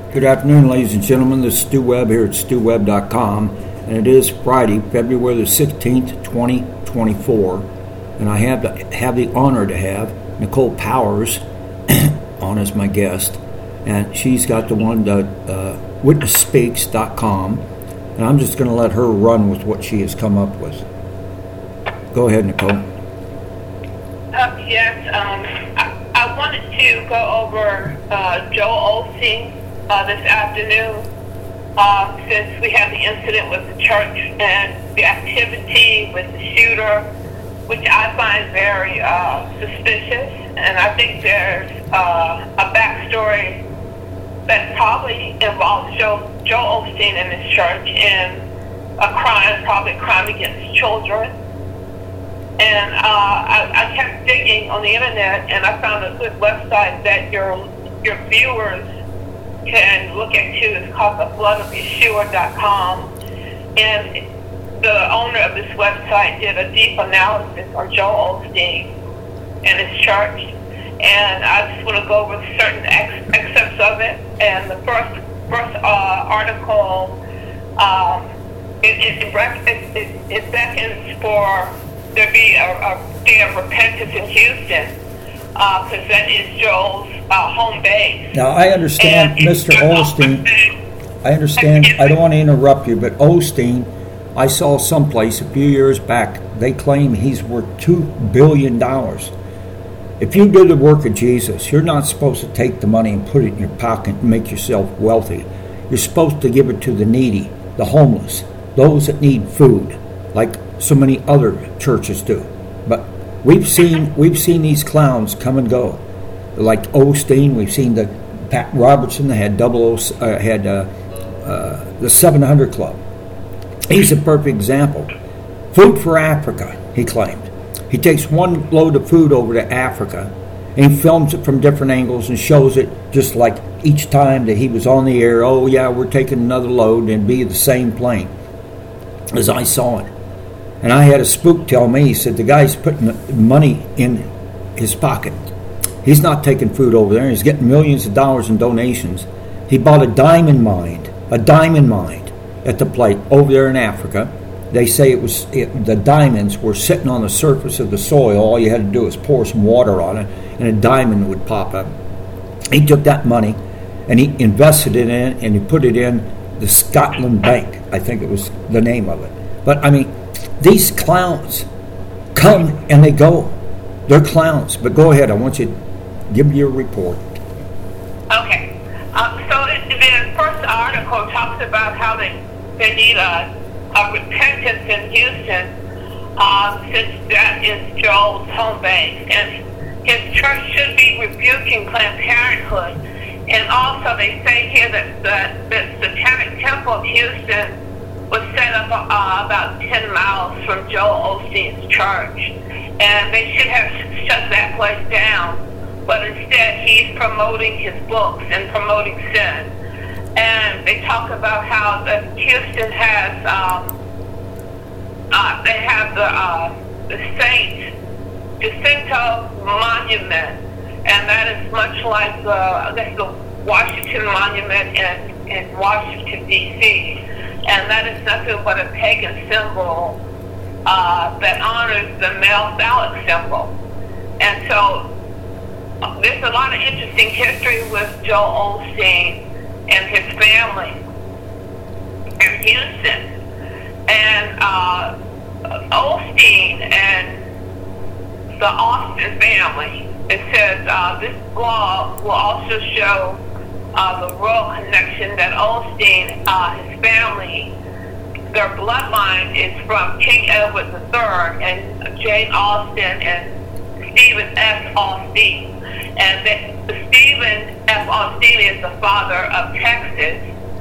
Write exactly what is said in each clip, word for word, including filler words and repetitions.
Good afternoon, ladies and gentlemen. This is Stu Webb here at stu webb dot com, and it is Friday, February the sixteenth, twenty twenty-four, and I have the, have the honor to have Nicole Powers on as my guest, and she's got the one that uh, witness speaks dot com, and I'm just going to let her run with what she has come up with. Go ahead, Nicole. Uh, yes, um, I, I wanted to go over uh, Joel Osteen uh, this afternoon, uh, since we had the incident with the church and the activity with the shooter, which I find very uh, suspicious. And I think there's uh, a backstory that probably involves Joe, Joel Osteen and his church in a crime, probably a crime against children. And uh, I, I kept digging on the internet, and I found a good website that your your viewers can look at too. It's called the blood of yeshua dot com. And the owner of this website did a deep analysis on Joel Osteen and his church. And I just want to go over certain ex- excerpts of it. And the first first uh, article, um, it, it, it, it, it beckons for there be a, a day of repentance in Houston, because uh, that is Joel's uh, home base. Now, I understand, and Mister Osteen, I understand, I don't want to interrupt you, but Osteen, I saw someplace a few years back, they claim he's worth two billion dollars. If you do the work of Jesus, you're not supposed to take the money and put it in your pocket and make yourself wealthy. You're supposed to give it to the needy, the homeless, those that need food, like so many other churches do. But we've seen we've seen these clowns come and go, like Osteen. We've seen the Pat Robertson that had double O, uh, had uh, uh, the seven hundred Club. He's a perfect example. Food for Africa, he claimed. He takes one load of food over to Africa and he films it from different angles and shows it just like each time that he was on the air. Oh yeah, we're taking another load, and be the same plane as I saw it. And I had a spook tell me, he said, the guy's putting money in his pocket. He's not taking food over there. He's getting millions of dollars in donations. He bought a diamond mine, a diamond mine at the plate over there in Africa. They say it was it, the diamonds were sitting on the surface of the soil. All you had to do was pour some water on it, and a diamond would pop up. He took that money, and he invested it in, and he put it in the Scotland Bank. I think it was the name of it. But, I mean, these clowns come and they go. They're clowns. But go ahead. I want you to give me your report. Okay. Um, so the first article talks about how they, they need a, a repentance in Houston, uh, since that is Joel's home base. And his church should be rebuking Planned Parenthood. And also they say here that the, the Satanic Temple of Houston was set up uh, about ten miles from Joel Osteen's church. And they should have shut that place down. But instead, he's promoting his books and promoting sin. And they talk about how the Houston has, um, uh, they have the, uh, the Saint Jacinto Monument. And that is much like the, I guess, the Washington Monument in, in Washington, D C And that is nothing but a pagan symbol uh, that honors the male phallic symbol. And so uh, there's a lot of interesting history with Joel Osteen and his family in Houston. And uh, Osteen and the Austin family, it says uh, this blog will also show Uh, the royal connection that Osteen, uh, his family, their bloodline is from King Edward the Third and Jane Austen and Stephen F. Austin. And that Stephen F. Austin is the father of Texas.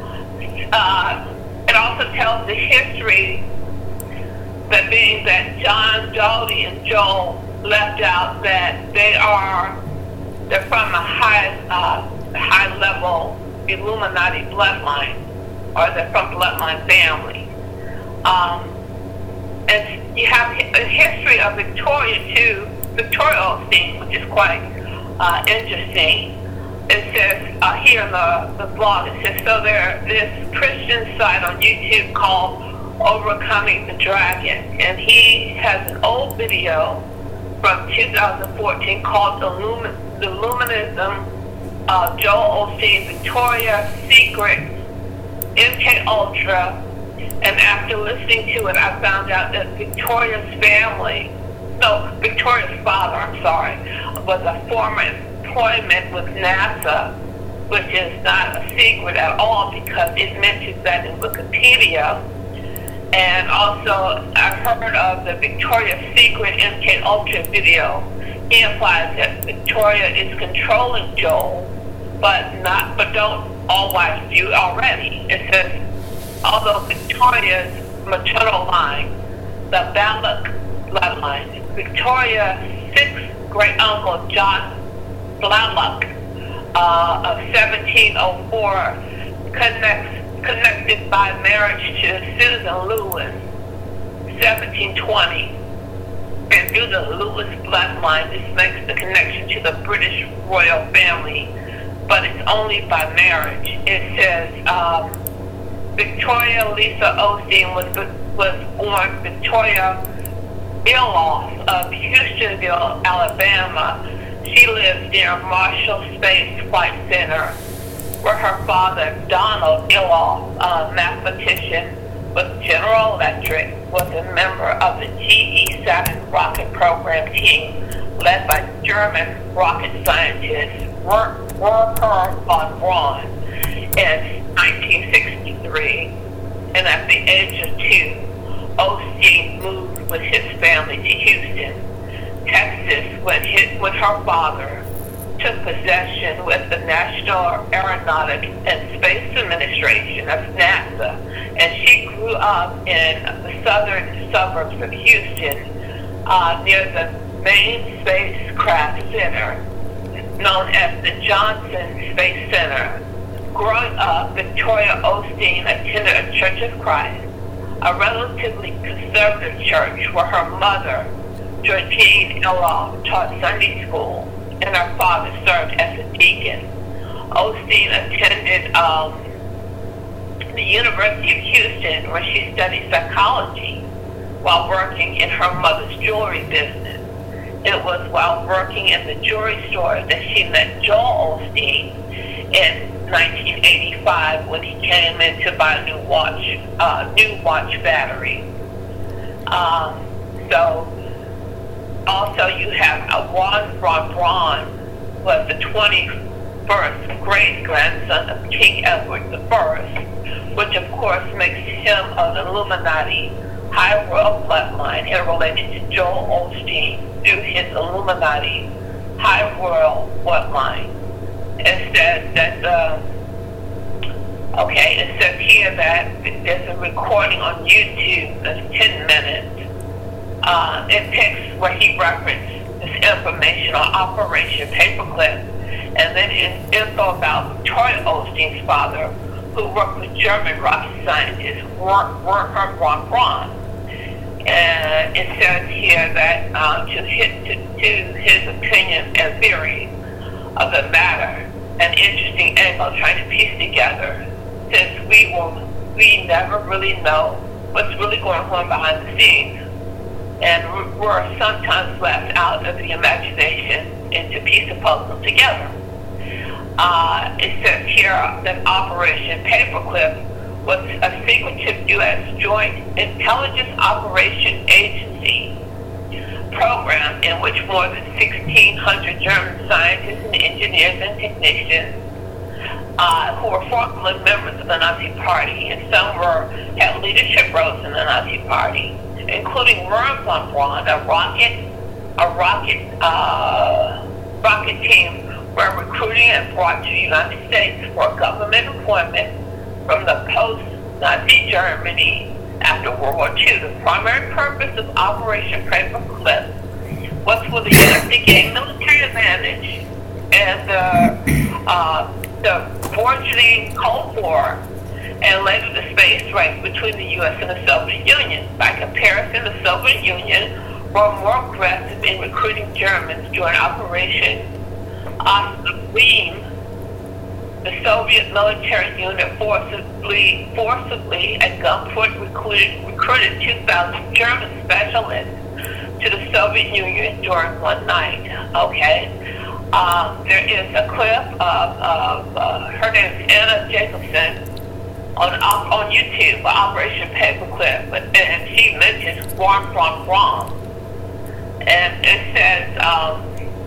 Uh, it also tells the history that being that John, Jody, and Joel left out that they are, they're from a high, uh, high-level Illuminati bloodline, or they're from bloodline family. Um, and you have a history of Victoria, too, Victoria Osteen, which is quite uh, interesting. it says uh, here in the, the blog, it says, so there this Christian site on YouTube called Overcoming the Dragon, and he has an old video from two thousand fourteen called The, Lumin- the Luminism, uh, Joel Osteen, Victoria's Secret, M K Ultra, and after listening to it, I found out that Victoria's family, no, Victoria's father, I'm sorry, was a former employment with NASA, which is not a secret at all because it mentions that in Wikipedia. And also, I've heard of the Victoria's Secret M K Ultra video. He implies that Victoria is controlling Joel, but not, but don't all wives do already. It says, although Victoria's maternal line, the Balak bloodline, Victoria's sixth great uncle John Balak uh, of seventeen oh four connects. connected by marriage to Susan Lewis, seventeen twenty. And through the Lewis bloodline, this makes the connection to the British royal family, but it's only by marriage. It says um, Victoria Lisa Osteen was, was born Victoria Iloff of Houstonville, Alabama. She lives near Marshall Space Flight Center, where her father, Donald Iloff, a mathematician with General Electric, was a member of the G E Saturn rocket program team led by German rocket scientist Wernher von Braun in nineteen sixty-three. And at the age of two, Osteen moved with his family to Houston, Texas, with, his, with her father, took possession with the National Aeronautic and Space Administration, that's NASA, and she grew up in the southern suburbs of Houston, uh, near the main spacecraft center, known as the Johnson Space Center. Growing up, Victoria Osteen attended a Church of Christ, a relatively conservative church where her mother, Georgine Iloff, taught Sunday school, and her father served as a deacon. Osteen attended um, the University of Houston, where she studied psychology while working in her mother's jewelry business. It was while working in the jewelry store that she met Joel Osteen in nineteen eighty-five when he came in to buy a new watch, uh, new watch battery. Um, so. Also, you have a Juan von Braun, was the twenty-first great-grandson of King Edward the First, which of course makes him of the Illuminati high royal bloodline and related to Joel Osteen through his Illuminati high royal bloodline. It says that, uh, okay, it says here that there's a recording on YouTube that's ten minutes. Uh, it picks where he referenced this information on Operation Paperclip, and then in info about Victoria Osteen's father, who worked with German rocket scientist Wernher von Braun. And it says here that uh, to, hit, to, to his opinion and theory of the matter, an interesting angle trying to piece together, since we will we never really know what's really going on behind the scenes. And we're sometimes left out of the imagination and to piece the puzzle together. Uh, it says here that Operation Paperclip was a secretive U S Joint Intelligence Operation Agency program in which more than sixteen hundred German scientists and engineers and technicians uh, who were formerly members of the Nazi Party, and some were had leadership roles in the Nazi Party, including Wernher von Braun, a rocket, a rocket, uh, rocket team were recruited and brought to the United States for government employment from the post-Nazi Germany after World War Two. The primary purpose of Operation Paperclip was for the U S to gain military advantage and the, uh, the burgeoning Cold War, and later the space race between the U S and the Soviet Union. By comparison, the Soviet Union were more aggressive in recruiting Germans during Operation Ostwind the Soviet military unit forcibly, forcibly at gunpoint recruited, recruited two thousand German specialists to the Soviet Union during one night. Okay, um, there is a clip of, of uh, her name is Anna Jacobson on on YouTube, Operation Paperclip, and she mentions Guam from Guam, and it says um,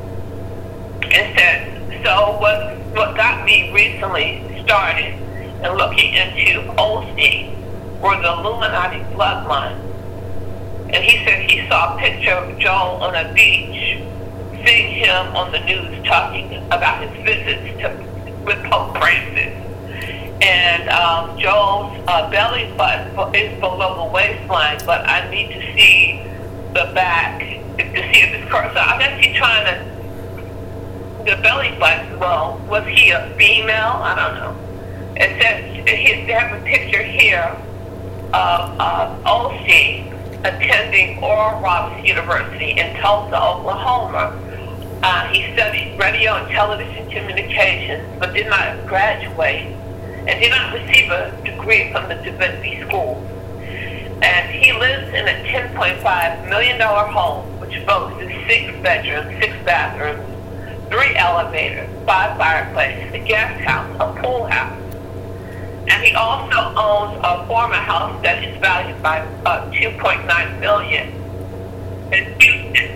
it says so what what got me recently started in looking into Osteen were the Illuminati bloodline. And he said he saw a picture of Joel on a beach, seeing him on the news talking about his visits to with Pope Francis. And um, Joel's uh, belly button is below the waistline, but I need to see the back to see if it's correct. So I guess he's trying to, the belly button, well, was he a female? I don't know. It says, he, they have a picture here of uh, Osteen attending Oral Roberts University in Tulsa, Oklahoma. Uh, he studied radio and television communications, but did not graduate and did not receive a degree from the Divinity School. And he lives in a ten point five million dollars home, which boasts six bedrooms, six bathrooms, three elevators, five fireplaces, a guest house, a pool house. And he also owns a former house that is valued by uh, two point nine million dollars in Houston.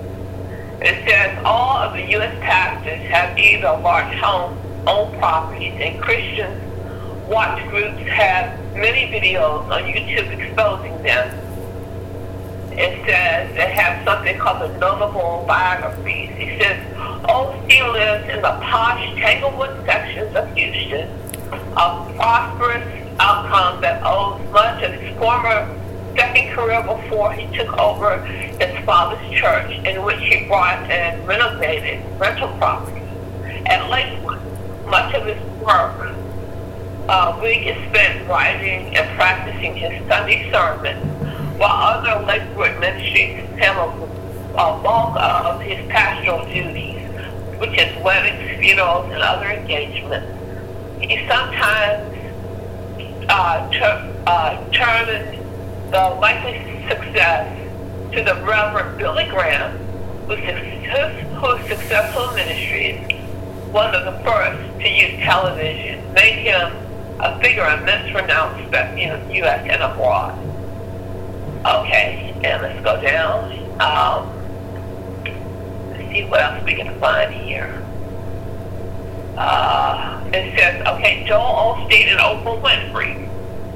It says all of the U S pastors have either large homes, own properties, and Christian watch groups have many videos on YouTube exposing them. It says they have something called the notable biographies. He says Osteen lives in the posh Tanglewood sections of Houston, a prosperous outcome that owes much of his former second career before he took over his father's church, in which he bought and renovated rental properties at Lakewood. Much of his work uh, week is spent writing and practicing his Sunday sermons, while other Lakewood ministries handle a bulk of his pastoral duties, which is weddings, funerals, and other engagements. He sometimes uh, tur- uh, turns the likely success to the Reverend Billy Graham, whose, whose successful ministries, one of the first to use television, made him a figure of immense renown in the U S and abroad. Okay, and let's go down. Um, let's see what else we can find here. Uh, it says, okay, Joel Osteen and Oprah Winfrey.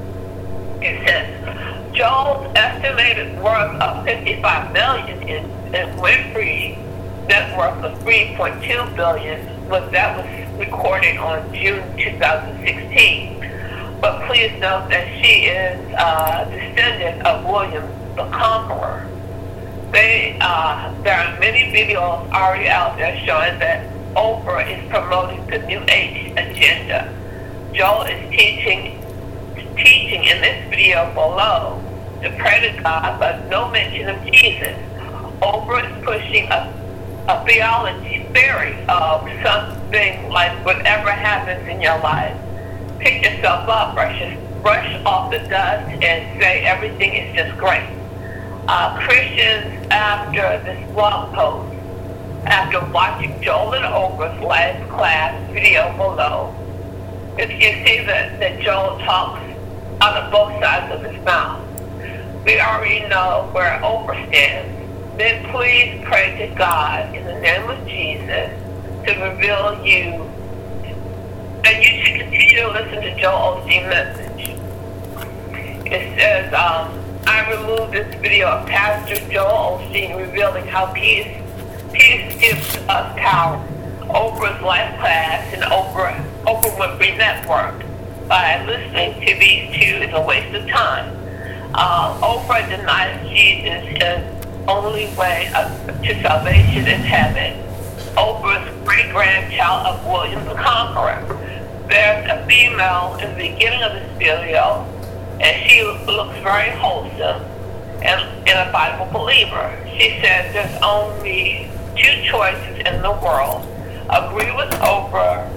It says, Joel's estimated worth of fifty-five million dollars in, in Winfrey's net worth of three point two billion dollars was that was recorded on June two thousand sixteen. But please note that she is a uh, descendant of William the Conqueror. They, uh, there are many videos already out there showing that Oprah is promoting the New Age agenda. Joel is teaching teaching in this video below to pray to God, but no mention of Jesus. Oprah is pushing a, a theology theory of something like whatever happens in your life, pick yourself up, brush, brush off the dust, and say everything is just great. Uh, Christians, after this blog post, after watching Joel and Oprah's last class video below, if you see that, that Joel talks out of both sides of his mouth, we already know where Oprah stands. Then please pray to God in the name of Jesus to reveal you. And you should continue to listen to Joel Osteen's message. It says, um, I removed this video of Pastor Joel Osteen revealing how peace, peace gives us power. Oprah's life class and Oprah, Oprah Winfrey Network. By listening to these two is a waste of time. Uh, Oprah denies Jesus as only way of, to salvation in heaven. Oprah's great-grandchild of William the Conqueror. There's a female in the beginning of this video, and she looks very wholesome and, and a Bible believer. She says there's only two choices in the world. Agree with Oprah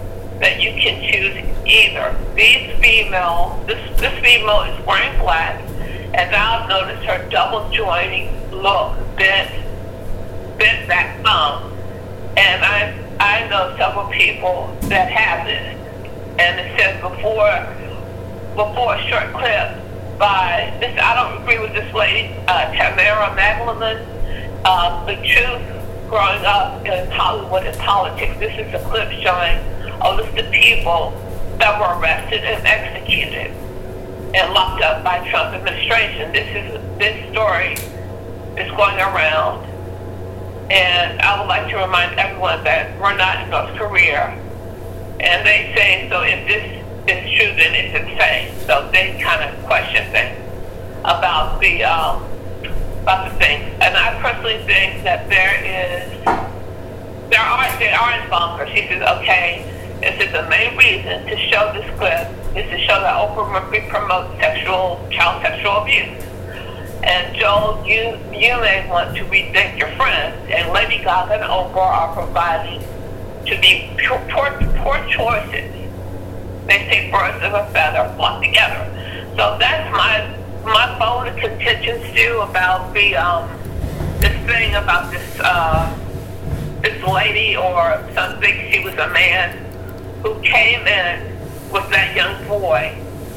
that you can choose either. These female, this this female is wearing black, and now notice her double jointing look, bent, bent back thumb. And I I know several people that have this. And it says before before a short clip by this, I don't agree with this lady, uh, Tamara Magdalene, uh, the truth growing up in Hollywood and politics. This is a clip showing a list of people that were arrested and executed and locked up by Trump administration. This is this story is going around, and I would like to remind everyone that we're not in North Korea. And they say, so if this is true, then it's insane. So they kind of question things about the um, about the things. And I personally think that there is there are there are involvers. He says, okay, this is the main reason to show this clip is to show that Oprah Winfrey promotes sexual child sexual abuse. And Joel, you you may want to rethink your friends. And Lady Gaga and Oprah are providing to be poor, poor choices. They say birds of a feather flock together. So that's my my bone of contention too about the um this thing about this uh this lady or something. She was a man who came in with that young boy,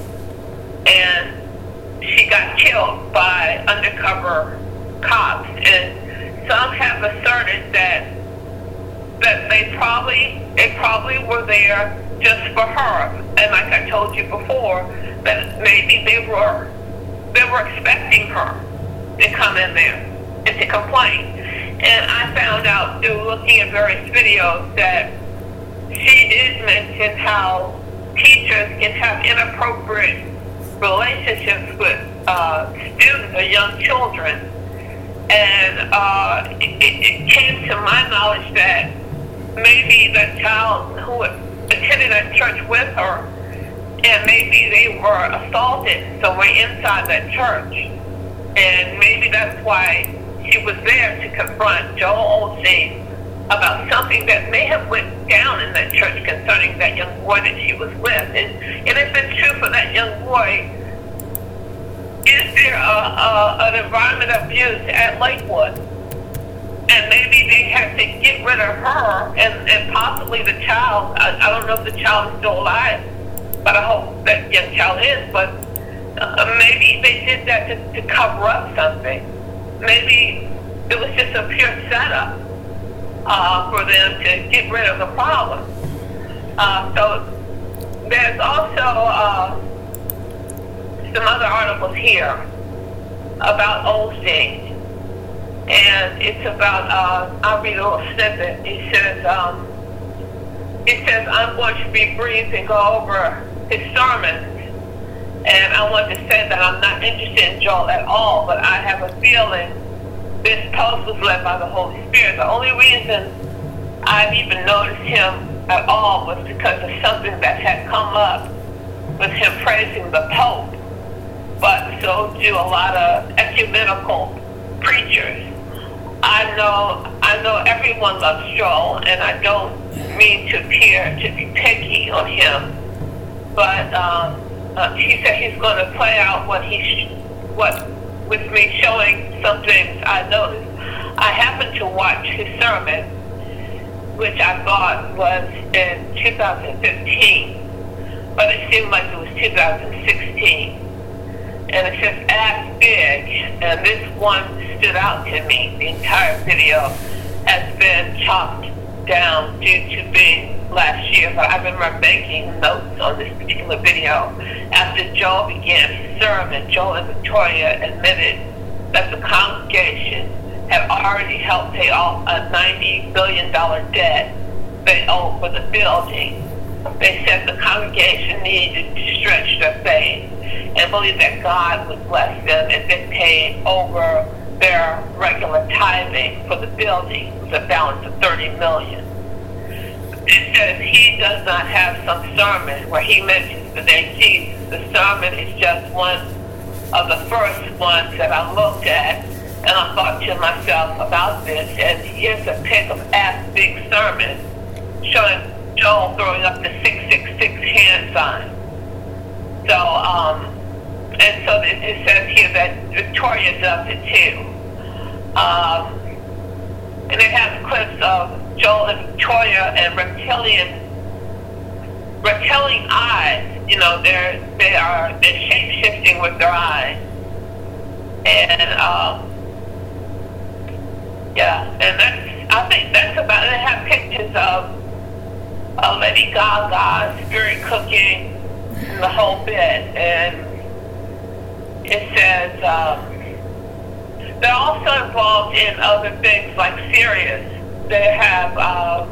and she got killed by undercover cops. And some have asserted that that they probably they probably were there just for her. And like I told you before, that maybe they were they were expecting her to come in there and to complain. And I found out through looking at various videos that she did mention how teachers can have inappropriate relationships with uh, students or young children. And uh, it, it came to my knowledge that maybe that child who attended that church with her, and maybe they were assaulted somewhere inside that church. And maybe that's why she was there to confront Joel Osteen about something that may have went down in that church concerning that young boy that she was with. And, and if it's true for that young boy, is there a, a, an environment of abuse at Lakewood? And maybe they had to get rid of her and, and possibly the child. I, I don't know if the child is still alive, but I hope that young child is. But uh, maybe they did that to, to cover up something. Maybe it was just a pure setup uh, for them to get rid of the problem. Uh, so there's also uh, some other articles here about Osteen. And it's about, uh, I'll read a little snippet. He says, um, he says, I'm going to be brief and go over his sermons. And I want to say that I'm not interested in Joel at all, but I have a feeling this post was led by the Holy Spirit. The only reason I've even noticed him at all was because of something that had come up with him praising the Pope. But so do a lot of ecumenical preachers. I know I know everyone loves Joel, and I don't mean to appear to be picky on him, but um, uh, he said he's going to play out what he sh- what with me showing some things I noticed. I happened to watch his sermon, which I thought was in two thousand fifteen, but it seemed like it was two thousand sixteen. And it says, act big. And this one stood out to me. The entire video has been chopped down due to being last year. But I remember making notes on this particular video. After Joel began his sermon, Joel and Victoria admitted that the congregation had already helped pay off a ninety billion dollars debt they owed for the building. They said the congregation needed to stretch their faith and believe that God would bless them if they paid over their regular tithing for the building, with a balance of thirty million dollars. It says he does not have some sermon where he mentions the name Jesus. The sermon is just one of the first ones that I looked at, and I thought to myself about this, and here's a pic of Ask Big sermon showing Joel throwing up the six six six hand sign. So, um, and so it, it says here that Victoria does it too. Um, and they have clips of Joel and Victoria and reptilian, reptilian eyes. You know, they're they are they're shape shifting with their eyes, and um, yeah, and that's I think that's about. They have pictures of uh, Lady Gaga, spirit cooking, and the whole bit, and it says. Um, They're also involved in other things like Sirius. They have, uh,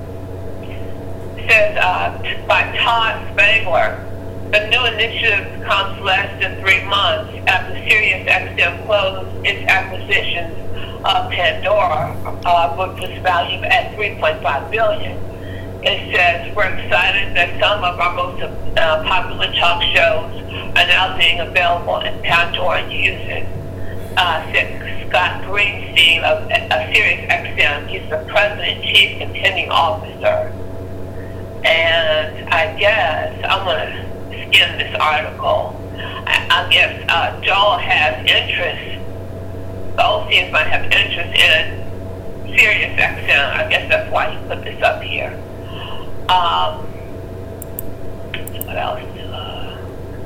says uh, by Todd Spangler, the new initiative comes less than three months after Sirius X M closed its acquisition of Pandora, uh, booked its value at three point five billion dollars. It says, we're excited that some of our most uh, popular talk shows are now being available in Pandora users. Uh, Scott Greenstein of uh, Sirius X M. He's the president, chief continuing officer. And I guess I'm going to skim this article. I, I guess uh, Joel has interest, the Olsteins might have interest in Sirius X M. I guess that's why he put this up here. Um, what else? Uh,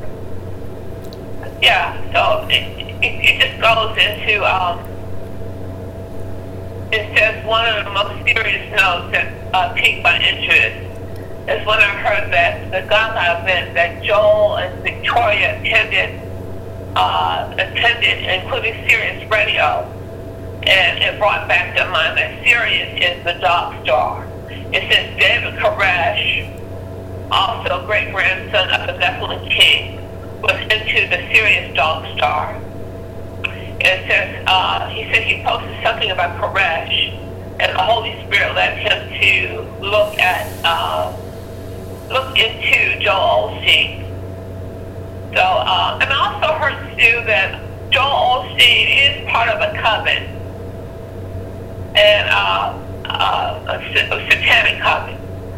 yeah, so it, It, it just goes into, um, it says one of the most serious notes that uh, piqued my interest is when I heard that the Gaga event that Joel and Victoria attended, uh, attended, including Sirius Radio, and it brought back to mind that Sirius is the dog star. It says David Koresh, also great-grandson of the Zeppelin King, was into the Sirius dog star. It says, uh, he said he posted something about Koresh, and the Holy Spirit led him to look at, uh, look into Joel Osteen. So, uh, and I also heard too that Joel Osteen is part of a coven, and uh, uh, a, a satanic coven.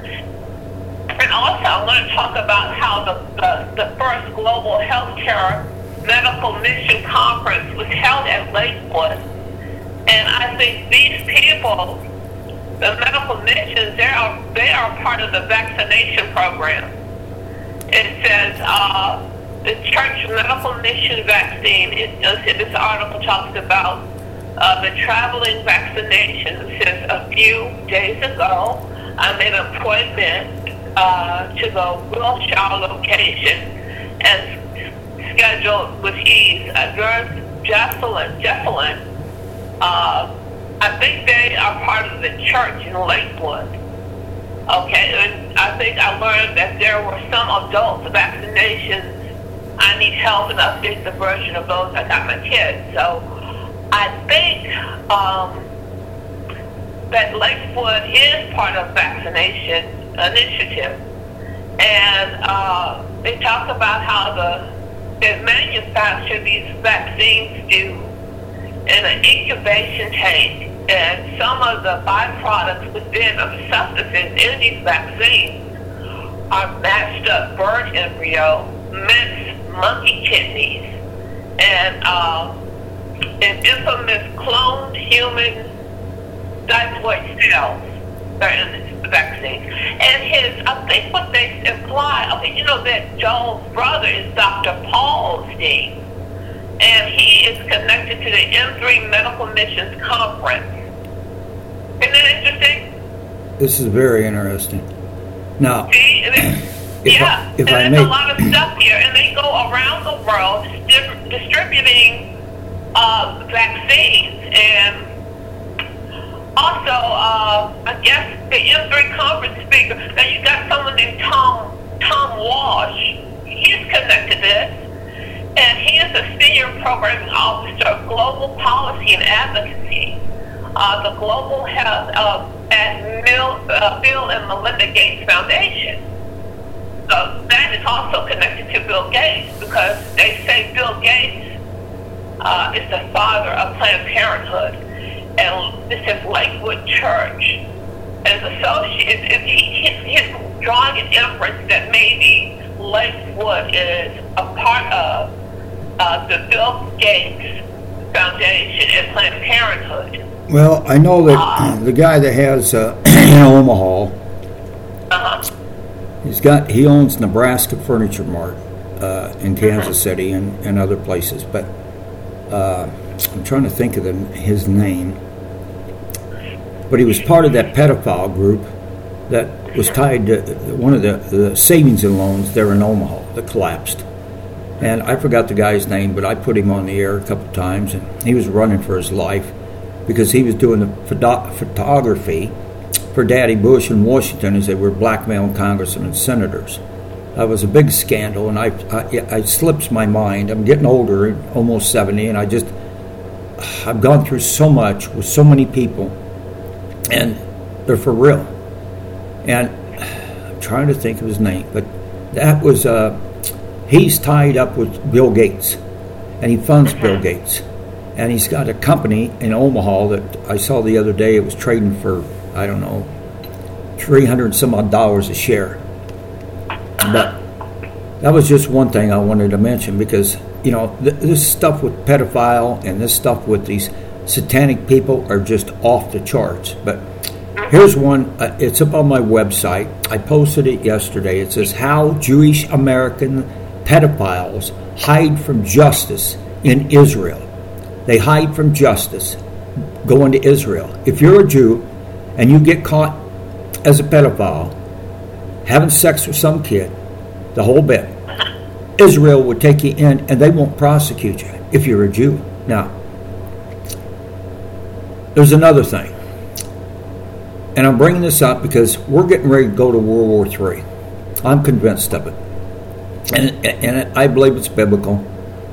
And also, I want to talk about how the, the, the first global healthcare medical mission conference was held at Lakewood. And I think these people, the medical missions, they are, they are part of the vaccination program. It says uh, the church medical mission vaccine, it, this article talks about uh, the traveling vaccination. It says a few days ago, I made an appointment uh, to the Wilshire location and scheduled with ease. Uh, Nurse Jesselyn, Jesselyn, uh, I think they are part of the church in Lakewood. Okay, and I think I learned that there were some adult vaccinations. I need help and update the version of those I got my kids. So I think um, that Lakewood is part of vaccination initiative. And uh, they talk about how the they manufacture these vaccines do in an incubation tank, and some of the byproducts within of the substances in these vaccines are matched up bird embryo, minced monkey kidneys, and uh, an infamous cloned human diploid cells that are in this vaccine. And his, I think what they imply, okay, you know that Joel's brother is Doctor Paul Osteen, and he is connected to the M three Medical Missions Conference. Isn't that interesting? This is very interesting. Now, See, and it, if yeah, I, if and I there's may, a lot of stuff here, and they go around the world distrib- distributing uh, vaccines, and also, uh, I guess the M three conference speaker, now you got someone named Tom Tom Walsh. He's connected to this, and he is a senior programming officer of global policy and advocacy, uh, the global health uh, at Mil, uh, Bill and Melinda Gates Foundation. So that is also connected to Bill Gates, because they say Bill Gates uh, is the father of Planned Parenthood. And this is Lakewood Church. is associated, is he, he's, he's drawing an inference that maybe Lakewood is a part of uh, the Bill Gates Foundation and Planned Parenthood. Well, I know that uh, the guy that has uh, in Omaha, uh-huh. he's got he owns Nebraska Furniture Mart uh, in Kansas uh-huh. City and, and other places, but uh, I'm trying to think of the, his name. But he was part of that pedophile group that was tied to one of the, the savings and loans there in Omaha that collapsed. And I forgot the guy's name, but I put him on the air a couple of times, and he was running for his life because he was doing the photo- photography for Daddy Bush in Washington as they were blackmailing congressmen and senators. That was a big scandal, and I, I, I slips my mind. I'm getting older, almost seventy, and I just, I've gone through so much with so many people, and they're for real. And I'm trying to think of his name, but that was, uh, he's tied up with Bill Gates, and he funds Bill Gates. And he's got a company in Omaha that I saw the other day. It was trading for, I don't know, three hundred some odd dollars a share. But that was just one thing I wanted to mention because, you know, th- this stuff with pedophile and this stuff with these satanic people are just off the charts. But here's one. Uh, it's up on my website. I posted it yesterday. It says, How Jewish American Pedophiles Hide from Justice in Israel. They hide from justice going to Israel. If you're a Jew and you get caught as a pedophile having sex with some kid, the whole bit, Israel would take you in and they won't prosecute you if you're a Jew. Now, there's another thing. And I'm bringing this up because we're getting ready to go to World War Three. I'm convinced of it. And, and I believe it's biblical.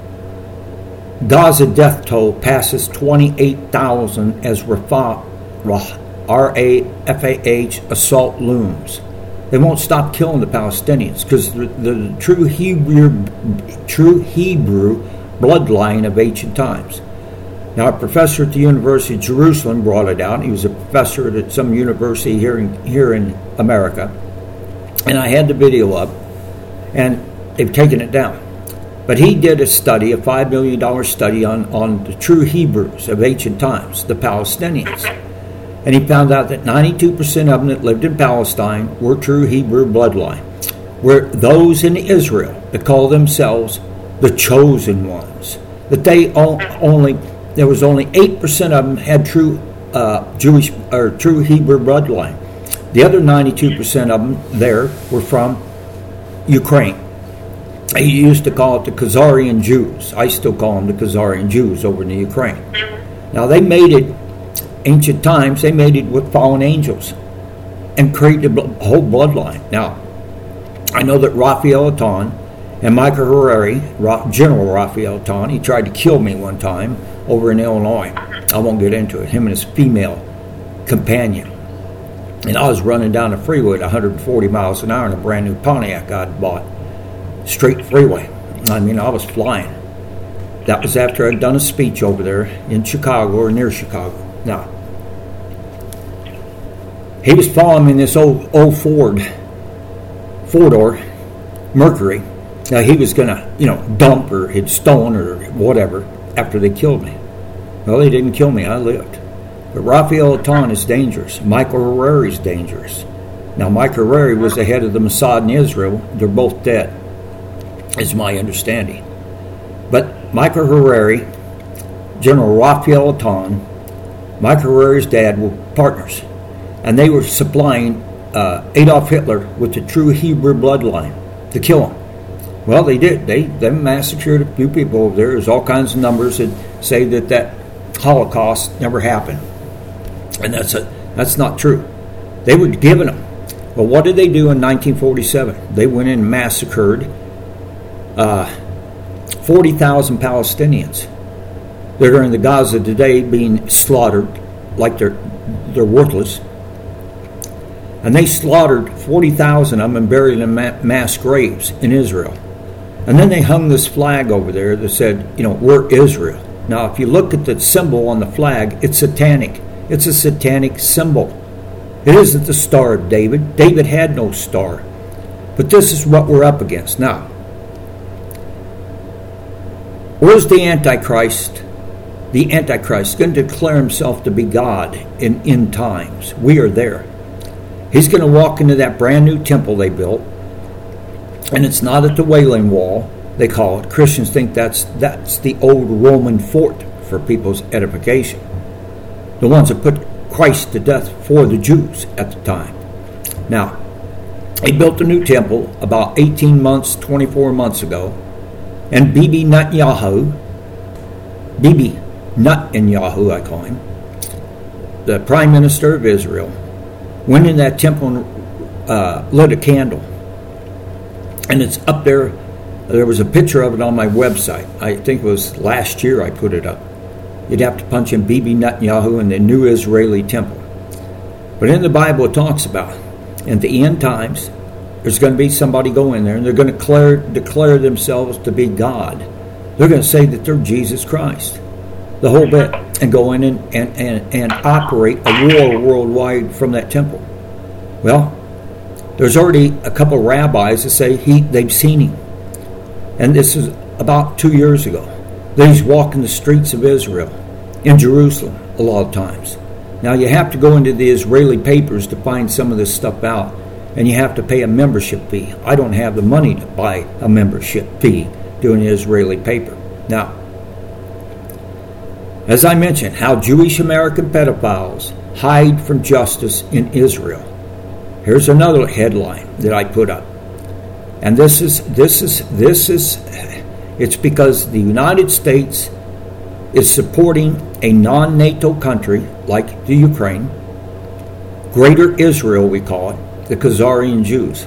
Gaza death toll passes twenty-eight thousand as Rafah, R A F A H assault looms. They won't stop killing the Palestinians because the, the true Hebrew, true Hebrew bloodline of ancient times. Now, a professor at the University of Jerusalem brought it out. He was a professor at some university here in here in America, and I had the video up, and they've taken it down. But he did a study, a five million dollars study on, on the true Hebrews of ancient times, the Palestinians. And he found out that ninety-two percent of them that lived in Palestine were true Hebrew bloodline. Were those in Israel that call themselves the chosen ones. That they all, only, there was only eight percent of them had true uh, Jewish or true Hebrew bloodline. The other ninety-two percent of them there were from Ukraine. He used to call it the Khazarian Jews. I still call them the Khazarian Jews over in the Ukraine. Now, they made it, ancient times, they made it with fallen angels and created a whole bloodline. Now, I know that Raphael Aton and Michael Harari, General Raphael Aton, he tried to kill me one time over in Illinois. I won't get into it. Him and his female companion. And I was running down the freeway at one hundred forty miles an hour in a brand new Pontiac I'd bought. Straight freeway. I mean, I was flying. That was after I'd done a speech over there in Chicago or near Chicago. Now, he was following me in this old, old Ford, four-door Mercury. Now, he was going to, you know, dump or hit stone or whatever after they killed me. Well, they didn't kill me. I lived. But Raphael Aton is dangerous. Michael Harari is dangerous. Now, Michael Harari was the head of the Mossad in Israel. They're both dead, is my understanding. But Michael Harari, General Raphael Aton, Michael Harari's dad were partners. And they were supplying uh, Adolf Hitler with the true Hebrew bloodline to kill him. Well, they did. They, they massacred a few people over there. There's all kinds of numbers that say that that Holocaust never happened. And that's a, that's not true. They were giving them. Well, what did they do in nineteen forty-seven? They went in and massacred uh, forty thousand Palestinians. They're in the Gaza today being slaughtered like they're they're worthless. And they slaughtered forty thousand of them and buried them in mass graves in Israel. And then they hung this flag over there that said, you know, we're Israel. Now, if you look at the symbol on the flag, it's satanic. It's a satanic symbol. It isn't the Star of David. David had no star. But this is what we're up against. Now, where's the Antichrist? The Antichrist is going to declare himself to be God in end times. We are there. He's going to walk into that brand new temple they built, and it's not at the Wailing Wall, they call it. Christians think that's that's the old Roman fort for people's edification. The ones that put Christ to death for the Jews at the time. Now, they built a new temple about eighteen months, twenty-four months ago, and Bibi Netanyahu, Bibi Netanyahu, I call him, the Prime Minister of Israel, went in that temple and uh, lit a candle. And it's up there. There was a picture of it on my website. I think it was last year I put it up. You'd have to punch in Bibi Netanyahu in the new Israeli temple. But in the Bible it talks about, at the end times, there's going to be somebody go in there and they're going to declare, declare themselves to be God. They're going to say that they're Jesus Christ. The whole bit. And go in and, and, and, and operate a war worldwide from that temple. Well, there's already a couple of rabbis that say he they've seen him. And this is about two years ago. That he's walking the streets of Israel, in Jerusalem, a lot of times. Now, you have to go into the Israeli papers to find some of this stuff out, and you have to pay a membership fee. I don't have the money to buy a membership fee doing the Israeli paper. Now, as I mentioned, how Jewish American pedophiles hide from justice in Israel. Here's another headline that I put up. And this is, this is, this is, it's because the United States is supporting a non-NATO country like the Ukraine, Greater Israel we call it, the Khazarian Jews.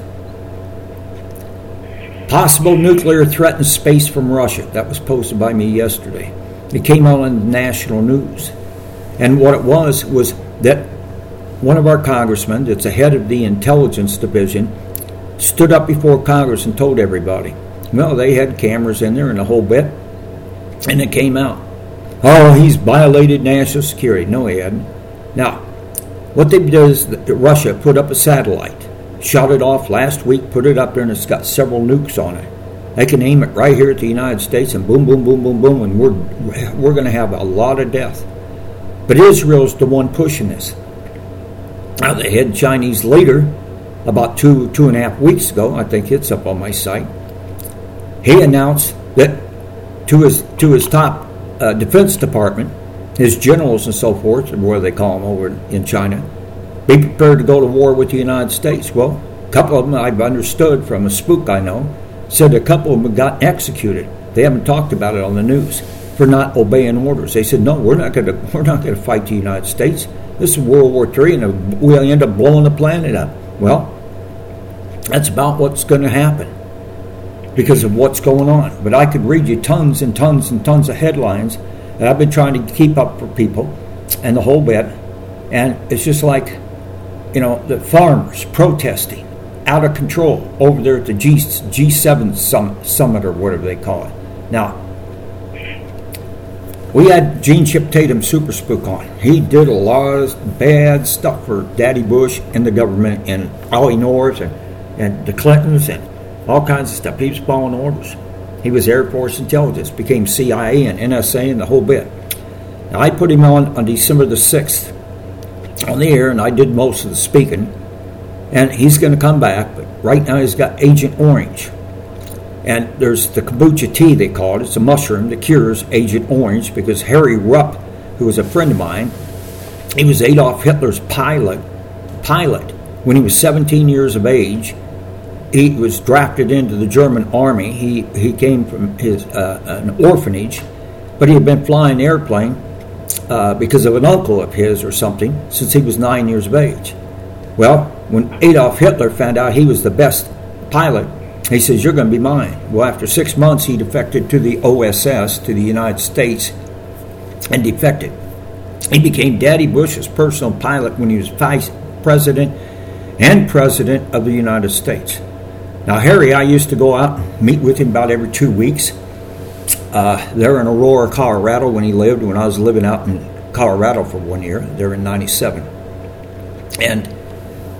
Possible nuclear threat in space from Russia. That was posted by me yesterday. It came out on the national news. And what it was, was that one of our congressmen, that's the head of the intelligence division, stood up before Congress and told everybody. Well, they had cameras in there and a whole bit, and it came out. Oh, he's violated national security. No, he hadn't. Now, what they did is that Russia put up a satellite, shot it off last week, put it up there, and it's got several nukes on it. They can aim it right here at the United States, and boom, boom, boom, boom, boom, and we're we're going to have a lot of death. But Israel's the one pushing this. Now, the head Chinese leader, about two, two and a half weeks ago, I think it's up on my site, he announced that to his to his top uh, Defense Department, his generals and so forth, or what they call them over in China, be prepared to go to war with the United States. Well, a couple of them I've understood from a spook I know, said a couple of them got executed. They haven't talked about it on the news for not obeying orders. They said, no, we're not going to we're not going to fight the United States. This is World War Three, and we'll end up blowing the planet up. Well, that's about what's going to happen because of what's going on. But I could read you tons and tons and tons of headlines that I've been trying to keep up for people and the whole bit. And it's just like, you know, the farmers protesting out of control over there at the G, G7 summit, summit or whatever they call it. Now, we had Gene Chip Tatum Super Spook on. He did a lot of bad stuff for Daddy Bush and the government and Ollie North and, and the Clintons and all kinds of stuff. He was following orders. He was Air Force Intelligence, became C I A and N S A and the whole bit. Now, I put him on on December the sixth on the air, and I did most of the speaking. And he's going to come back, but right now he's got Agent Orange. And there's the kombucha tea, they call it. It's a mushroom that cures Agent Orange because Harry Rupp, who was a friend of mine, he was Adolf Hitler's pilot. Pilot. When he was seventeen years of age, he was drafted into the German army. He he came from his uh, an orphanage, but he had been flying an airplane uh, because of an uncle of his or something since he was nine years of age. Well, when Adolf Hitler found out he was the best pilot, he says, you're going to be mine. Well, after six months, he defected to the O S S, to the United States, and defected. He became Daddy Bush's personal pilot when he was vice president and president of the United States. Now, Harry, I used to go out and meet with him about every two weeks. Uh, there in Aurora, Colorado, when he lived, when I was living out in Colorado for one year, there in ninety-seven. And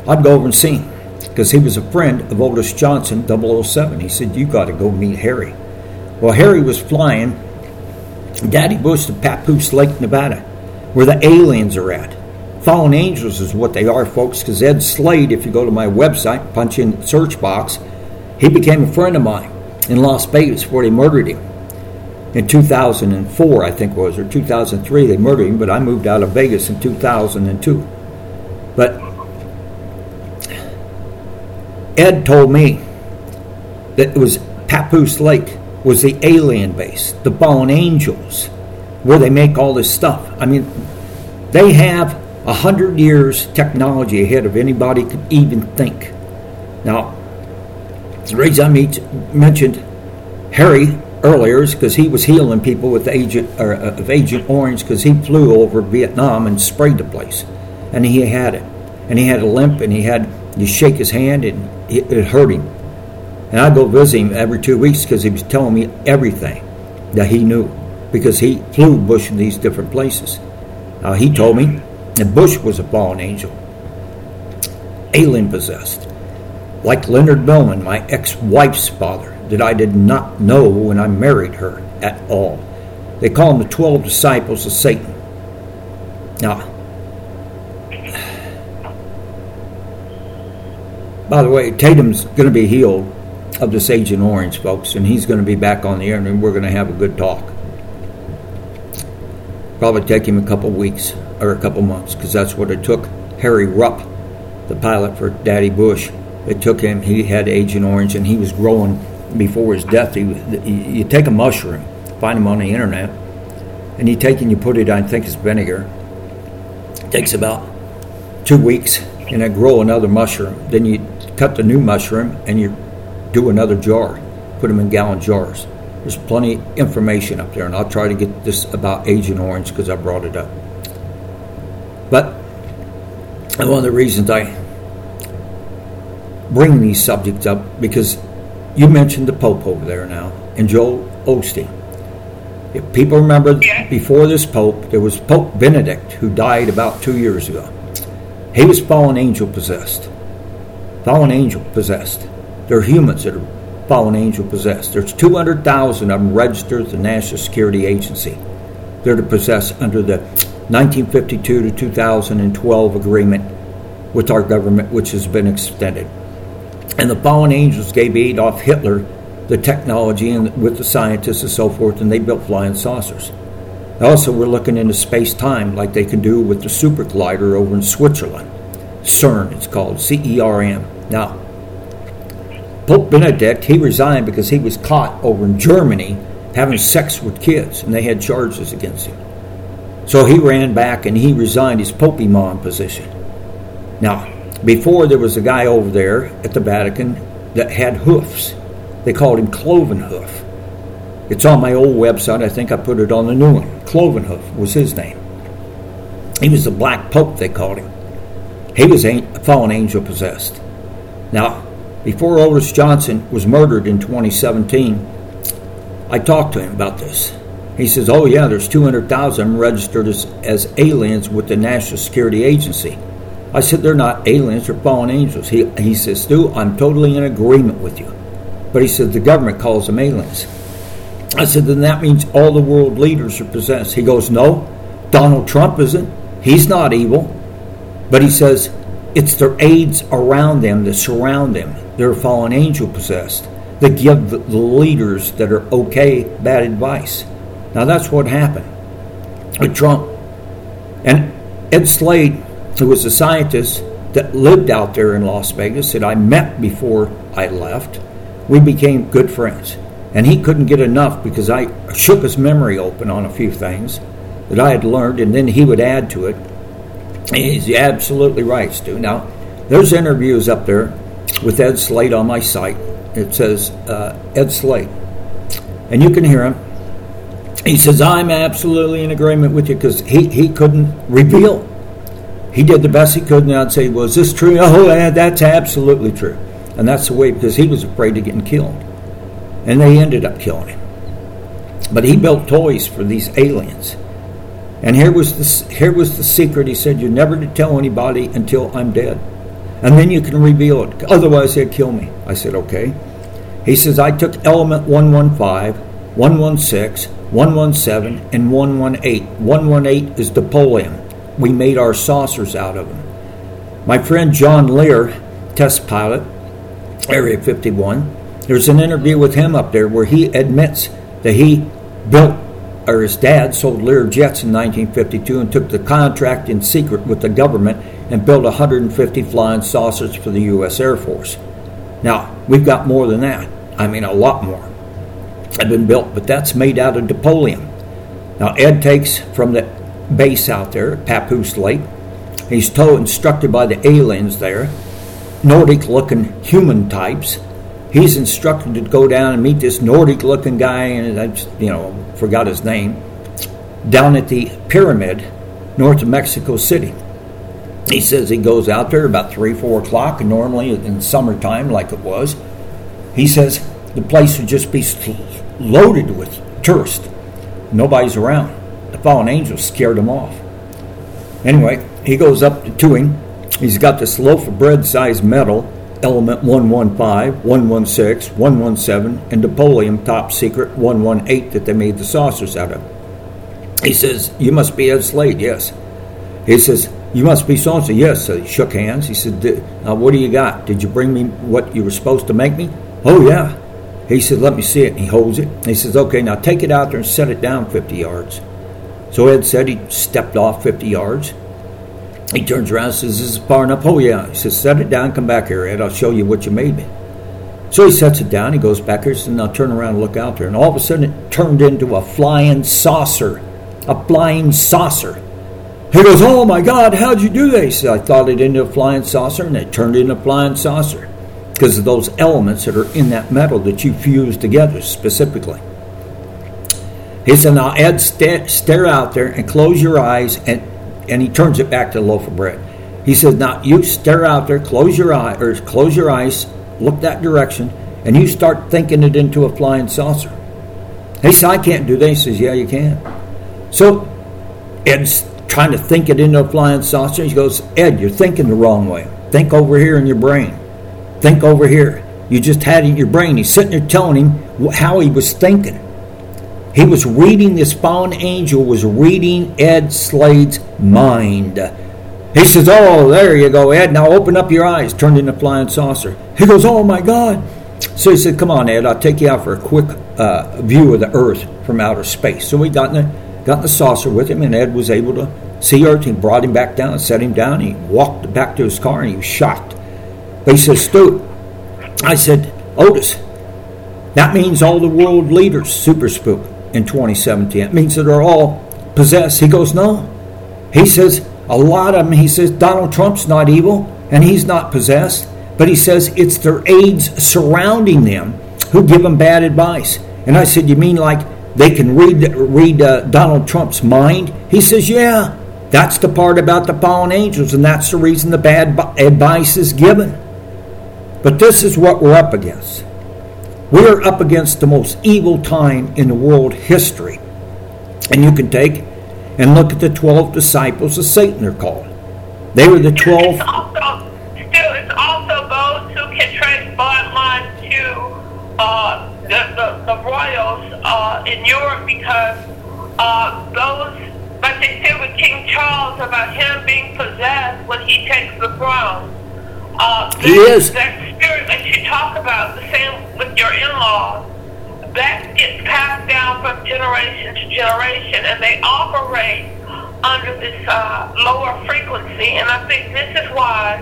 I'd go over and see him because he was a friend of Otis Johnson, double oh seven. He said, you got to go meet Harry. Well, Harry was flying Daddy Bush to Papoose Lake, Nevada, where the aliens are at. Fallen angels is what they are, folks, because Ed Slade, if you go to my website, punch in the search box, he became a friend of mine in Las Vegas before they murdered him. In two thousand four, I think it was, or two thousand three, they murdered him, but I moved out of Vegas in two thousand two. But Ed told me that it was Papoose Lake was the alien base, the fallen angels, where they make all this stuff. I mean, they have a hundred years technology ahead of anybody could even think. Now, the reason I meet, mentioned Harry earlier is because he was healing people with Agent or, uh, of Agent Orange, because he flew over Vietnam and sprayed the place, and he had it, and he had a limp, and he had you shake his hand, and it, it hurt him. And I go visit him every two weeks because he was telling me everything that he knew, because he flew Bush in these different places. Now, he told me that Bush was a fallen angel, alien possessed, like Leonard Millman, my ex-wife's father, that I did not know when I married her at all. They call them the twelve disciples of Satan. Now, by the way, Tatum's going to be healed of this Agent Orange, folks, and he's going to be back on the air, and we're going to have a good talk. Probably take him a couple weeks or a couple months, because that's what it took Harry Rupp, the pilot for Daddy Bush. It took him, he had Agent Orange, and he was growing before his death. He, you take a mushroom, find them on the internet, and you take and you put it, I think it's vinegar. It takes about two weeks, and then grow another mushroom. Then you cut the new mushroom, and you do another jar. Put them in gallon jars. There's plenty of information up there, and I'll try to get this about Agent Orange because I brought it up. But one of the reasons I bring these subjects up, because you mentioned the Pope over there now, and Joel Osteen. If people remember, yeah. Before this Pope, there was Pope Benedict, who died about two years ago. He was fallen angel possessed. Fallen angel possessed. There are humans that are fallen angel possessed. There's two hundred thousand of them registered at the National Security Agency. They're to possess under the nineteen fifty-two to two thousand twelve agreement with our government, which has been extended. And the fallen angels gave Adolf Hitler the technology and with the scientists and so forth, and they built flying saucers. Also, we're looking into space-time like they can do with the super collider over in Switzerland. CERN, it's called, C E R M. Now, Pope Benedict, he resigned because he was caught over in Germany having sex with kids, and they had charges against him. So he ran back and he resigned his Popemon position. Now, before there was a guy over there at the Vatican that had hoofs. They called him Clovenhoof. It's on my old website. I think I put it on the new one. Clovenhoof was his name. He was the Black Pope, they called him. He was a fallen angel possessed. Now, before Otis Johnson was murdered in twenty seventeen, I talked to him about this. He says, oh yeah, there's two hundred thousand registered as, as aliens with the National Security Agency. I said, they're not aliens, they're fallen angels. He, he says, Stu, I'm totally in agreement with you. But he said, the government calls them aliens. I said, then that means all the world leaders are possessed. He goes, no, Donald Trump isn't. He's not evil. But he says, it's their aides around them that surround them. They're fallen angel possessed. They give the, the leaders that are okay bad advice. Now that's what happened with Trump. And Ed Slade, who was a scientist that lived out there in Las Vegas, that I met before I left, we became good friends. And he couldn't get enough because I shook his memory open on a few things that I had learned, and then he would add to it. And he's absolutely right, Stu. Now, there's interviews up there with Ed Slade on my site. It says uh, Ed Slade. And you can hear him. He says, I'm absolutely in agreement with you, because he, he couldn't reveal. He did the best he could, and I'd say, well, is this true? Oh, yeah, that's absolutely true. And that's the way, because he was afraid of getting killed. And they ended up killing him. But he built toys for these aliens. And here was the, here was the secret. He said, you're never to tell anybody until I'm dead. and then you can reveal it. Otherwise, they'd kill me. I said, okay. He says, I took element one fifteen, one sixteen, one seventeen, and one eighteen. one eighteen is dipolonium. We made our saucers out of them. My friend John Lear, test pilot, Area fifty-one, there's an interview with him up there where he admits that he built, or his dad sold Lear jets in nineteen fifty-two and took the contract in secret with the government and built one hundred fifty flying saucers for the U S Air Force. Now, we've got more than that. I mean, a lot more have been built, but that's made out of dipolonium. Now, Ed takes from the base out there, Papoose Lake. He's told, instructed by the aliens there, Nordic-looking human types. He's instructed to go down and meet this Nordic-looking guy, and I just, you know, forgot his name, down at the pyramid north of Mexico City. He says he goes out there about three, four o'clock, and normally in summertime, like it was, he says the place would just be loaded with tourists. Nobody's around. The fallen angels scared him off. Anyway, he goes up to him. He's got this loaf of bread-sized metal, element one fifteen, one sixteen, one seventeen, and dipolonium top secret one eighteen that they made the saucers out of. He says, you must be Ed Slade. Yes. He says, you must be so-and-so. Yes. So he shook hands. He said, now what do you got? Did you bring me what you were supposed to make me? Oh, yeah. He said, let me see it. And he holds it. He says, okay, now take it out there and set it down fifty yards. So Ed said he stepped off fifty yards. He turns around and says, is this far enough? Oh, yeah. He says, set it down. Come back here, Ed. I'll show you what you made me. So he sets it down. He goes back here. He says, now turn around and look out there. And all of a sudden it turned into a flying saucer. A flying saucer. He goes, oh, my God, how'd you do that? He said, I thought it into a flying saucer, and it turned into a flying saucer because of those elements that are in that metal that you fuse together specifically. He said, now, Ed, st- stare out there and close your eyes, and, and he turns it back to the loaf of bread. He says, now, you stare out there, close your eye, or close your eyes, look that direction, and you start thinking it into a flying saucer. He said, I can't do that. He says, yeah, you can. So Ed's trying to think it into a flying saucer. He goes, Ed, you're thinking the wrong way. Think over here in your brain. Think over here. You just had it in your brain. He's sitting there telling him how he was thinking. He was reading, this fallen angel was reading Ed Slade's mind. He says, oh, there you go, Ed. Now open up your eyes. Turned into a flying saucer. He goes, oh, my God. So he said, come on, Ed. I'll take you out for a quick uh, view of the Earth from outer space. So we got in, the, got in the saucer with him, and Ed was able to see Earth. He brought him back down and set him down. He walked back to his car, and he was shocked. But he says, Stu, I said, Otis, that means all the world leaders super spook in twenty seventeen. It means that they're all possessed. He goes, no. He says, a lot of them, he says, Donald Trump's not evil, and he's not possessed. But he says it's their aides surrounding them who give them bad advice. And I said, you mean like they can read read uh, Donald Trump's mind? He says, yeah, that's the part about the fallen angels, and that's the reason the bad advice is given. But this is what we're up against. We're up against the most evil time in the world history. And you can take and look at the twelve disciples of Satan, they're called. They were the twelve. It's also, Stu, it's also those who can trace bloodline to uh, the, the, the royals uh, in Europe, because uh, those, like they said with King Charles about him being possessed when he takes the throne. Uh, that, he is. That spirit that you talk about, the same with your in-laws, that gets passed down from generation to generation, and they operate under this uh, lower frequency. And I think this is why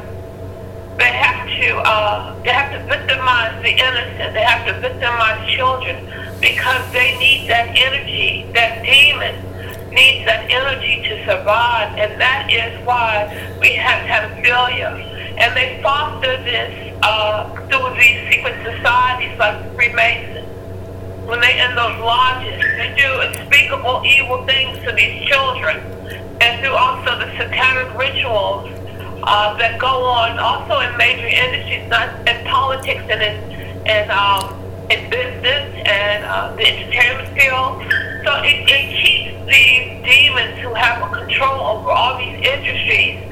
they have to uh, they have to victimize the innocent. They have to victimize children, because they need that energy. That demon needs that energy to survive, and that is why we have pedophilia. And they foster this uh, through these secret societies like Freemasons. When they in those lodges, they do unspeakable evil things to these children, and through also the satanic rituals uh, that go on also in major industries, not in politics and in, in, um, in business and uh, the entertainment field. So it, it keeps these demons who have a control over all these industries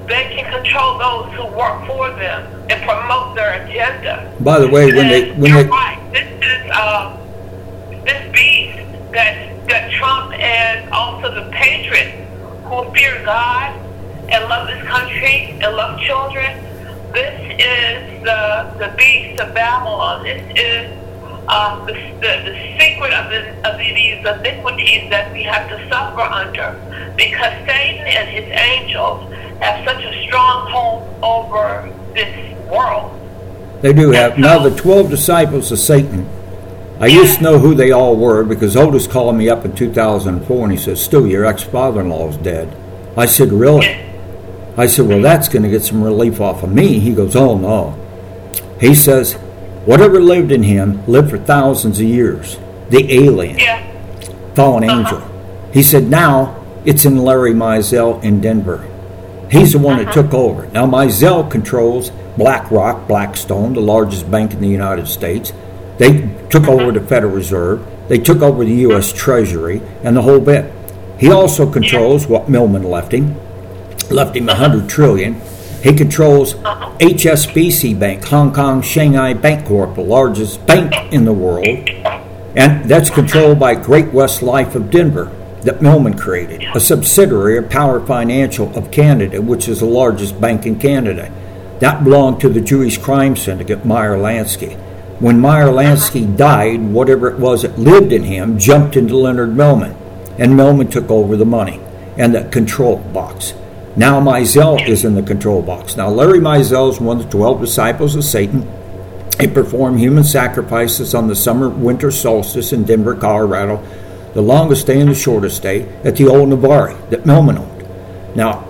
they can control those who work for them and promote their agenda. By the way, when and they when you're they right. This is um, this beast that that Trump and also the patriots who fear God and love this country and love children. This is the the beast of Babylon. This is uh, the, the the secret of the of these iniquities that we have to suffer under, because Satan and his angels have such a stronghold over this world. They do have. So, now the twelve disciples of Satan, I yeah. used to know who they all were because Otis called me up in two thousand four and he said, Stu, your ex-father-in-law is dead. I said, really? Yeah. I said, well, that's going to get some relief off of me. He goes, oh, no. He says, whatever lived in him lived for thousands of years. The alien, yeah. fallen uh-huh. angel. He said, now it's in Larry Mizell in Denver. He's the one uh-huh. that took over. Now, Mizell controls BlackRock, Blackstone, the largest bank in the United States. They took uh-huh. over the Federal Reserve. They took over the U S Treasury and the whole bit. He also controls yeah. what Millman left him. Left him one hundred trillion dollars. He controls H S B C Bank, Hong Kong Shanghai Bank Corp, the largest bank in the world. And that's controlled by Great West Life of Denver that Millman created, a subsidiary of Power Financial of Canada, which is the largest bank in Canada. That belonged to the Jewish crime syndicate, Meyer Lansky. When Meyer Lansky died, whatever it was that lived in him jumped into Leonard Millman, and Millman took over the money and the control box. Now Mizell is in the control box. Now Larry Mizell is one of the twelve disciples of Satan. He performed human sacrifices on the summer-winter solstice in Denver, Colorado, the longest day and the shortest day, at the old Navarre that Millman owned. Now,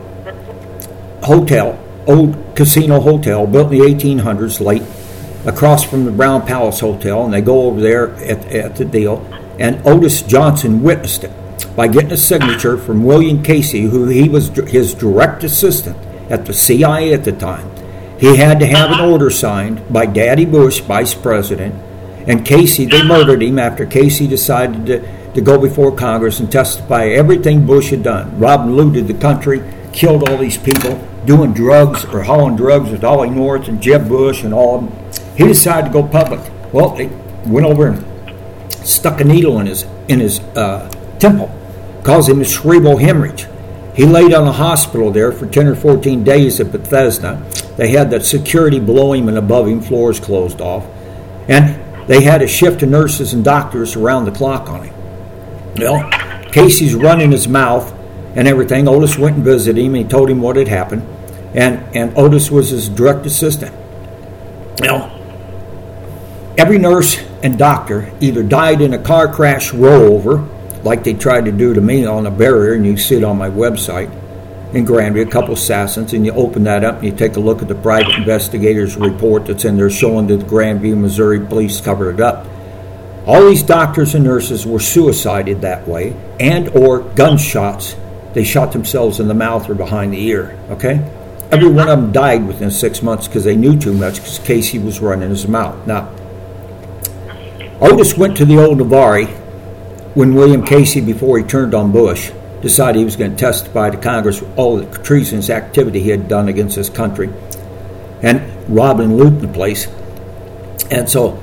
hotel, old casino hotel, built in the eighteen hundreds, late, across from the Brown Palace Hotel, and they go over there at, at the deal, and Otis Johnson witnessed it by getting a signature from William Casey, who he was his direct assistant at the C I A at the time. He had to have an order signed by Daddy Bush, vice president, and Casey, they murdered him after Casey decided to, to go before Congress and testify everything Bush had done. Robbed and looted the country, killed all these people, doing drugs or hauling drugs with Ollie North and Jeb Bush and all of them. He decided to go public. Well, they went over and stuck a needle in his, in his uh, temple, caused him a cerebral hemorrhage. He laid on a hospital there for ten or fourteen days at Bethesda. They had that security below him and above him, floors closed off. And they had a shift of nurses and doctors around the clock on him. Well, Casey's running his mouth and everything. Otis went and visited him and he told him what had happened. And, and Otis was his direct assistant. Well, every nurse and doctor either died in a car crash rollover, like they tried to do to me on a barrier, and you see it on my website in Grandview, a couple of assassins, and you open that up and you take a look at the private investigator's report that's in there showing that the Grandview, Missouri police covered it up. All these doctors and nurses were suicided that way, and or gunshots. They shot themselves in the mouth or behind the ear, okay? Every one of them died within six months because they knew too much because Casey was running his mouth. Now, Otis went to the old Navarre when William Casey, before he turned on Bush, decided he was going to testify to Congress all the treasonous activity he had done against this country and robbing and looting the place. And so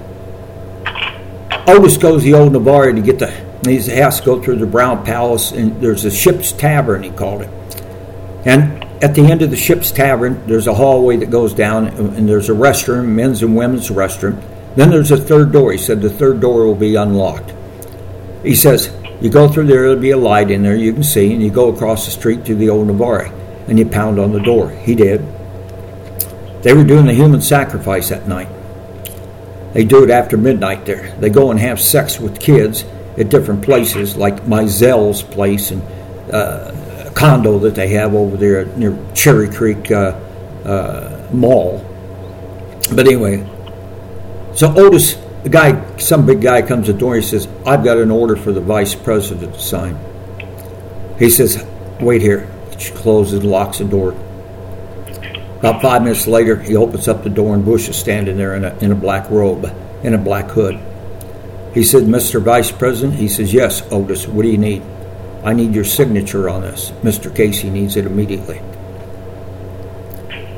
Otis goes to the old Navarre to get the, he has to go through the Brown Palace, and there's a Ship's Tavern, he called it. And at the end of the Ship's Tavern, there's a hallway that goes down, and there's a restroom, men's and women's restroom. Then there's a third door. He said the third door will be unlocked. He says, you go through there, there'll be a light in there you can see, and you go across the street to the old Navarre, and you pound on the door. He did. They were doing the human sacrifice that night. They do it after midnight there. They go and have sex with kids at different places, like Mizell's place and uh, a condo that they have over there near Cherry Creek uh, uh, Mall. But anyway, so Otis, the guy, some big guy comes to the door and he says, I've got an order for the vice president to sign. He says, wait here. She closes and locks the door. About five minutes later, he opens up the door and Bush is standing there in a, in a black robe, in a black hood. He said, Mister Vice President? He says, yes, Otis, what do you need? I need your signature on this. Mister Casey needs it immediately.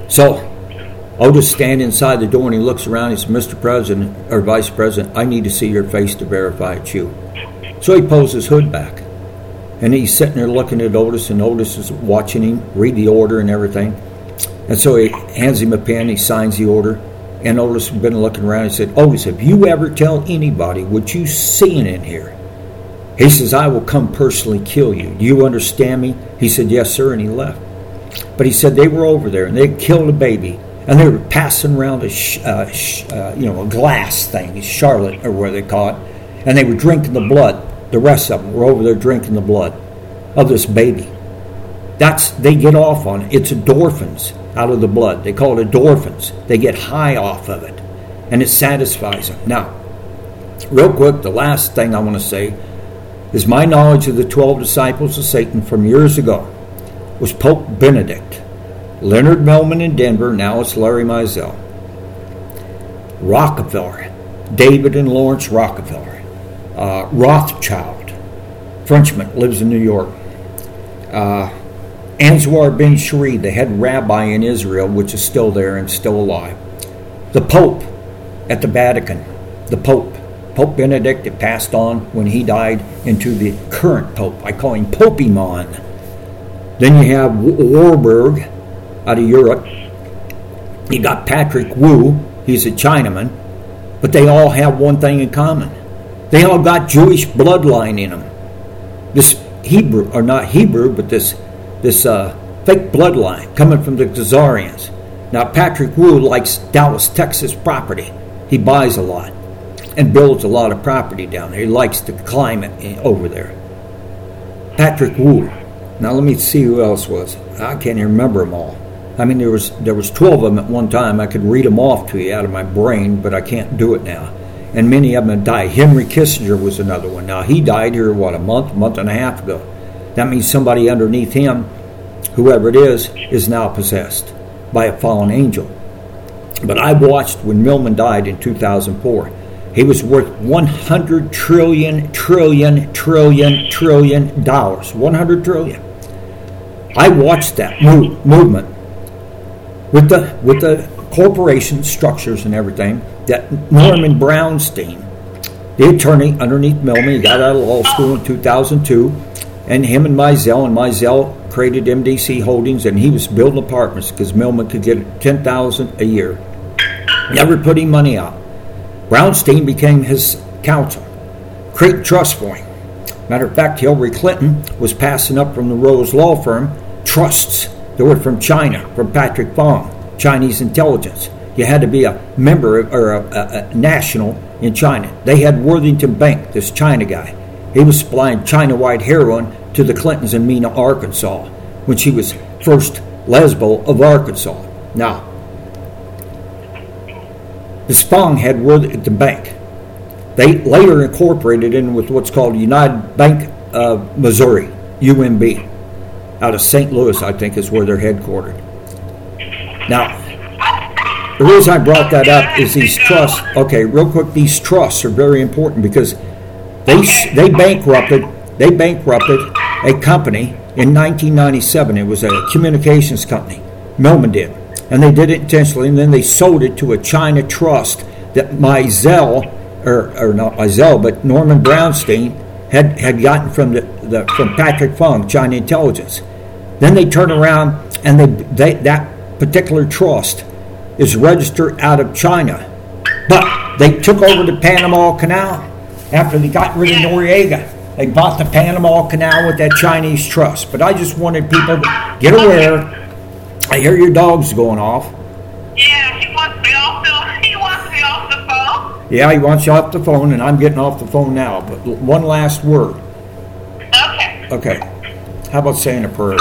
So Otis stands inside the door and he looks around. He says, Mister President or Vice President, I need to see your face to verify it's you. So he pulls his hood back. And he's sitting there looking at Otis, and Otis is watching him read the order and everything. And so he hands him a pen, he signs the order. And Otis had been looking around and said, Otis, have you ever tell anybody what you seen in here? He says, I will come personally kill you. Do you understand me? He said, yes, sir, and he left. But he said they were over there, and they had killed a baby. And they were passing around a, sh- uh, sh- uh, you know, a glass thing, Charlotte, or where they call it. And they were drinking the blood. The rest of them were over there drinking the blood of this baby. That's, they get off on it. It's endorphins out of the blood. They call it endorphins. They get high off of it, and it satisfies them. Now, real quick, the last thing I want to say is my knowledge of the twelve disciples of Satan from years ago was Pope Benedict, Leonard Mellman in Denver, now it's Larry Mizell, Rockefeller, David and Lawrence Rockefeller, Uh, Rothschild, Frenchman, lives in New York. Uh, Anwar bin Sharid, the head rabbi in Israel, which is still there and still alive. The Pope at the Vatican, the Pope, Pope Benedict, that passed on when he died into the current Pope. I call him Popemon. Then you have Warburg out of Europe. You got Patrick Wu, he's a Chinaman, but they all have one thing in common. They all got Jewish bloodline in them. This Hebrew, or not Hebrew, but this this uh, fake bloodline coming from the Khazarians. Now, Patrick Wu likes Dallas, Texas property. He buys a lot and builds a lot of property down there. He likes the climate over there. Patrick Wu. Now, let me see who else was. I can't even remember them all. I mean, there was there was twelve of them at one time. I could read them off to you out of my brain, but I can't do it now. And many of them have died. Henry Kissinger was another one. Now, he died here, what, a month, month and a half ago. That means somebody underneath him, whoever it is, is now possessed by a fallen angel. But I watched when Millman died in two thousand four. He was worth one hundred trillion, trillion, trillion, trillion dollars. one hundred trillion. I watched that move, movement with the with the corporation structures and everything. That Norman Brownstein, the attorney underneath Millman, he got out of law school in two thousand two, and him and Mizell, and Mizell created M D C Holdings, and he was building apartments because Millman could get ten thousand dollars a year. Never put any money out. Brownstein became his counsel, created trust for him. Matter of fact, Hillary Clinton was passing up from the Rose Law Firm trusts that were from China, from Patrick Fong, Chinese intelligence. You had to be a member or a, a, a national in China. They had Worthington Bank, this China guy. He was supplying China-white heroin to the Clintons in Mena, Arkansas, when she was first Lesbo of Arkansas. Now, the Spong had Worthington Bank. They later incorporated in with what's called United Bank of Missouri, U M B, out of Saint Louis, I think, is where they're headquartered. Now, the reason I brought that up is these trusts. Okay, real quick, these trusts are very important because they they bankrupted they bankrupted a company in nineteen ninety-seven. It was a communications company. Millman did, and they did it intentionally. And then they sold it to a China trust that Mizell, or or not Mizell, but Norman Brownstein had had gotten from the, the from Patrick Fong, China intelligence. Then they turn around and they, they that particular trust is registered out of China. But they took over the Panama Canal after they got rid of Noriega. They bought the Panama Canal with that Chinese trust. But I just wanted people to get aware. I hear your dog's going off. Yeah, he wants me off the, he wants me off the phone. Yeah, he wants you off the phone, and I'm getting off the phone now. But one last word. Okay. Okay. How about saying a prayer?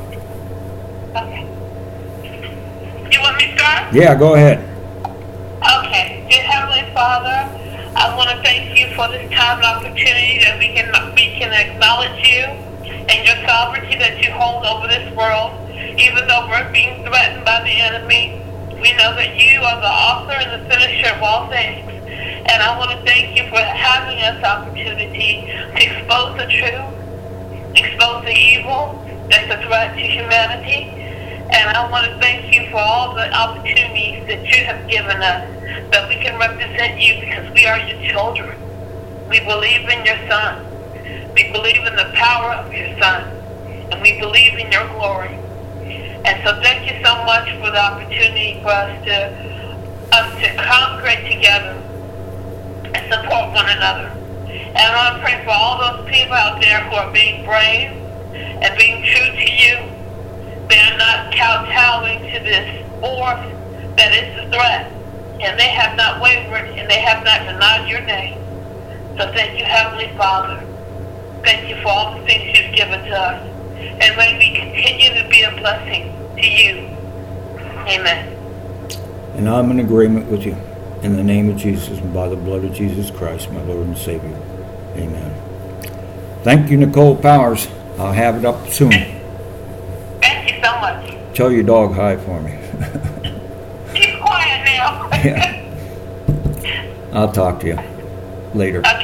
Yeah, go ahead. Okay. Dear Heavenly Father, I want to thank you for this time and opportunity that we can we can acknowledge you and your sovereignty that you hold over this world. Even though we're being threatened by the enemy, we know that you are the author and the finisher of all things. And I want to thank you for having us opportunity to expose the truth, expose the evil that's a threat to humanity. And I want to thank you for all the opportunities that you have given us, that we can represent you because we are your children. We believe in your Son. We believe in the power of your Son. And we believe in your glory. And so thank you so much for the opportunity for us to us to congregate together and support one another. And I want to pray for all those people out there who are being brave and being true to you. They are not kowtowing to this force that is the threat. And they have not wavered and they have not denied your name. So thank you, Heavenly Father. Thank you for all the things you've given to us. And may we continue to be a blessing to you. Amen. And I'm in agreement with you. In the name of Jesus and by the blood of Jesus Christ, my Lord and Savior. Amen. Thank you, Nicole Powers. I'll have it up soon. Thank you so much. Tell your dog hi for me. Keep quiet now. Yeah. I'll talk to you later. Okay.